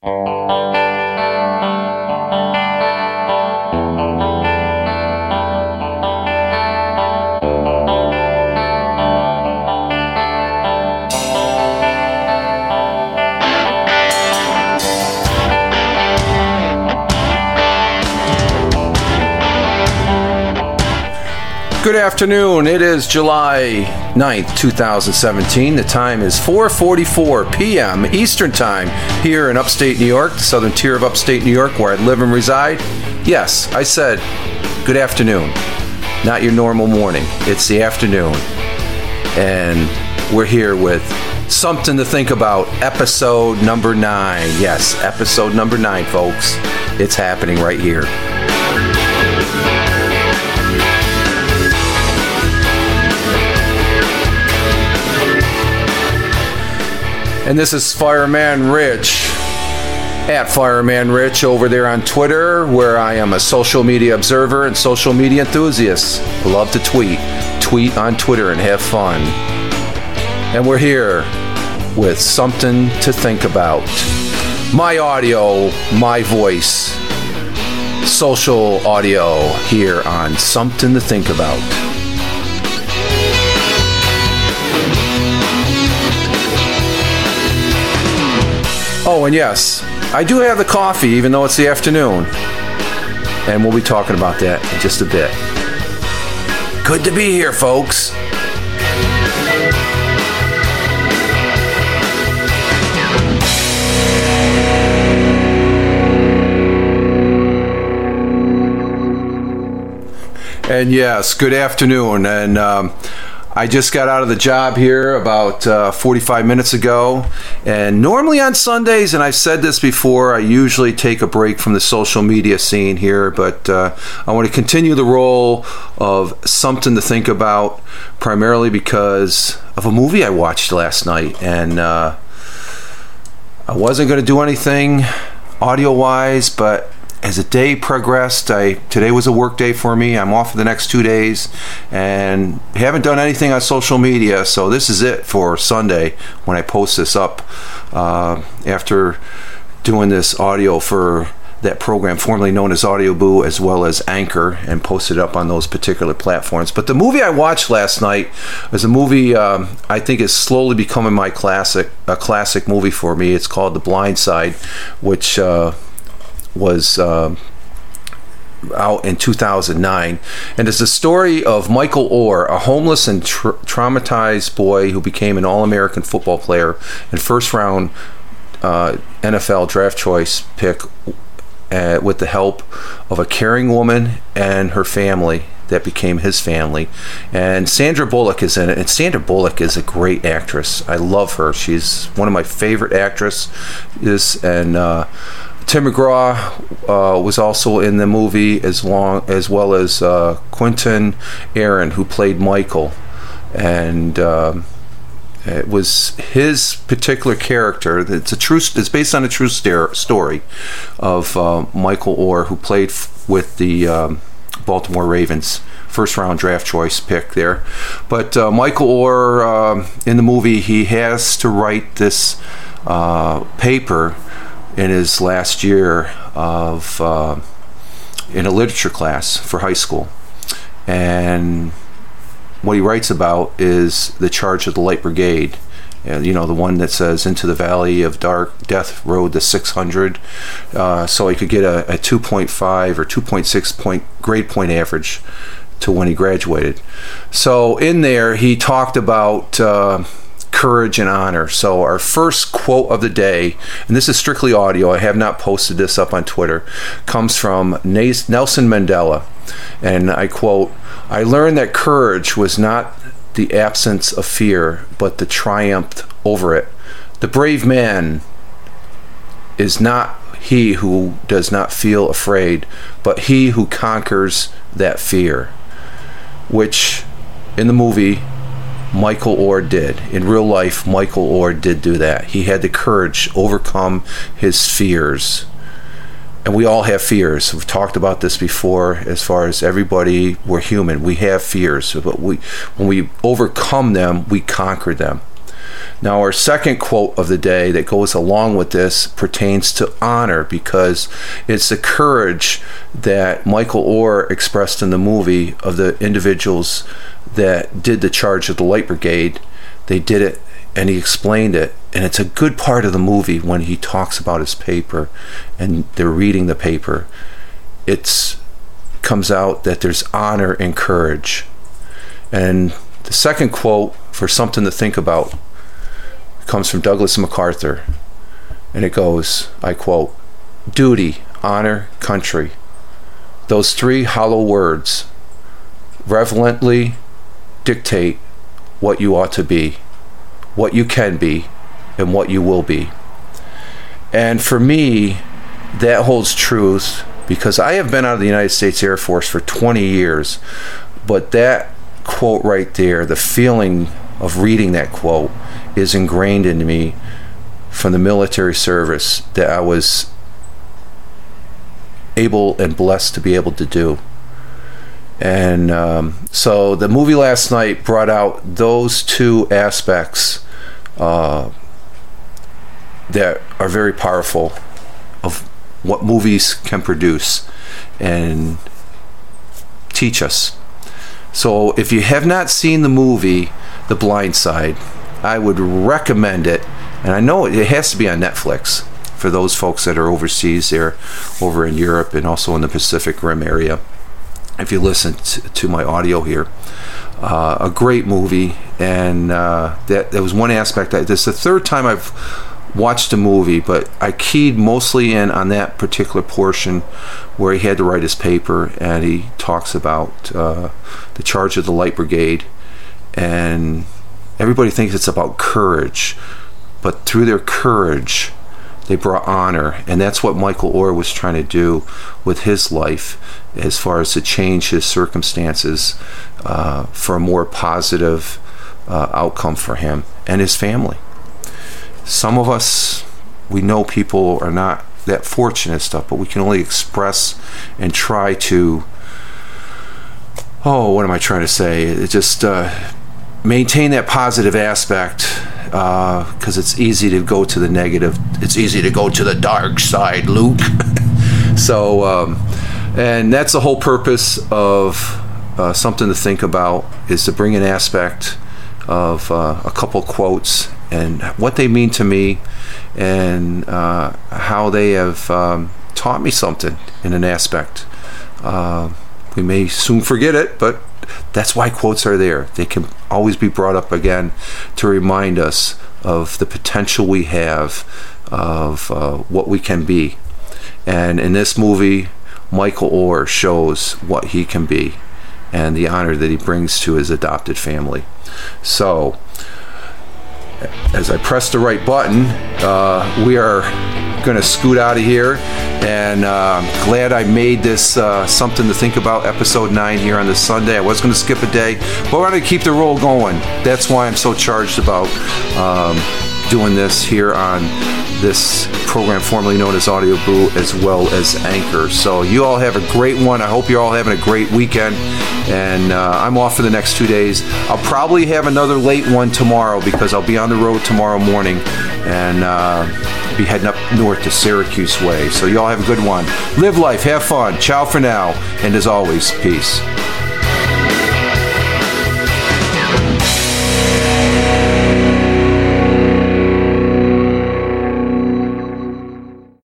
Good afternoon. It is July 9th, 2017. The time is 4:44 p.m. Eastern Time here in upstate New York, the southern tier of upstate New York, where I live and reside. Yes, I said good afternoon, not your normal morning. It's the afternoon, and we're here with Something to Think About, episode number 9. Yes, episode number 9, folks. It's happening right here. And this is Fireman Rich, at Fireman Rich over there on Twitter, where I am a social media observer and social media enthusiast. I love to tweet on Twitter and have fun. And we're here with Something to Think About. My audio, my voice, social audio here on Something to Think About. Oh, and yes, I do have the coffee, even though it's the afternoon. And we'll be talking about that in just a bit. Good to be here, folks. And yes, good afternoon. And I just got out of the job here about 45 minutes ago, and normally on Sundays, and I've said this before, I usually take a break from the social media scene here, but I want to continue the role of Something to Think About, primarily because of a movie I watched last night, and I wasn't going to do anything audio-wise, but as the day progressed, today was a work day for me. I'm off for the next 2 days and haven't done anything on social media, so this is it for Sunday when I post this up after doing this audio for that program formerly known as Audio Boo as well as Anchor, and posted up on those particular platforms. But the movie I watched last night is a movie I think is slowly becoming a classic movie for me. It's called The Blind Side, which was out in 2009, and it's the story of Michael Oher, a homeless and traumatized boy who became an All-American football player and first-round NFL draft choice pick with the help of a caring woman and her family that became his family. And Sandra Bullock is in it, and Sandra Bullock is a great actress. I love her. She's one of my favorite actresses, and Tim McGraw was also in the movie, as well as Quentin Aaron, who played Michael, and it was his particular character. It's based on a true story of Michael Oher, who played with the Baltimore Ravens, first round draft choice pick there. But Michael Oher, in the movie, he has to write this paper in his last year of in a literature class for high school, and what he writes about is the charge of the Light Brigade, and the one that says "Into the Valley of Dark Death rode the 600," so he could get a 2.5 or 2.6 point grade point average to when he graduated. So in there he talked about courage and honor. So our first quote of the day, and this is strictly audio, I have not posted this up on Twitter, comes from Nelson Mandela, and I quote, "I learned that courage was not the absence of fear, but the triumph over it. The brave man is not he who does not feel afraid, but he who conquers that fear," which in the movie Michael Oher did. In real life, Michael Oher did do that. He had the courage to overcome his fears. And we all have fears. We've talked about this before. As far as everybody, we're human. We have fears, but when we overcome them, we conquer them. Now, our second quote of the day that goes along with this pertains to honor, because it's the courage that Michael Oher expressed in the movie of the individuals that did the charge of the Light Brigade. They did it, and he explained it, and it's a good part of the movie when he talks about his paper and they're reading the paper. It comes out that there's honor and courage. And the second quote, for something to think about, comes from Douglas MacArthur, and it goes, I quote, "Duty, honor, country. Those three hollow words reverently dictate what you ought to be, what you can be, and what you will be." And for me, that holds truth, because I have been out of the United States Air Force for 20 years, but that quote right there, the feeling of reading that quote, is ingrained into me from the military service that I was able and blessed to be able to do. And so the movie last night brought out those two aspects that are very powerful of what movies can produce and teach us. So if you have not seen the movie The Blind Side, I would recommend it. And I know it has to be on Netflix for those folks that are overseas there, over in Europe and also in the Pacific Rim area, if you listen to my audio here. A great movie, and that was one aspect. This is the third time I've watched a movie, but I keyed mostly in on that particular portion where he had to write his paper, and he talks about the charge of the Light Brigade, and everybody thinks it's about courage, but through their courage they brought honor, and that's what Michael Oher was trying to do with his life, as far as to change his circumstances for a more positive outcome for him and his family. Some of us, we know people are not that fortunate stuff, but we can only express and try to, what am I trying to say? It just maintain that positive aspect, because it's easy to go to the negative. It's easy to go to the dark side, Luke. So, and that's the whole purpose of something to think about, is to bring an aspect of a couple quotes and what they mean to me, and how they have taught me something in an aspect. We may soon forget it, but that's why quotes are there. They can always be brought up again to remind us of the potential we have, of what we can be. And in this movie, Michael Oher shows what he can be and the honor that he brings to his adopted family. So, as I press the right button, we are going to scoot out of here, and glad I made this something to think about, episode 9 here on this Sunday. I was going to skip a day, but we're going to keep the roll going. That's why I'm so charged about doing this here on this program formerly known as Audio Boo, as well as Anchor. So you all have a great one. I hope you're all having a great weekend, and I'm off for the next 2 days. I'll probably have another late one tomorrow, because I'll be on the road tomorrow morning and be heading up north to Syracuse way. So you all have a good one. Live life, have fun. Ciao for now, and as always, peace.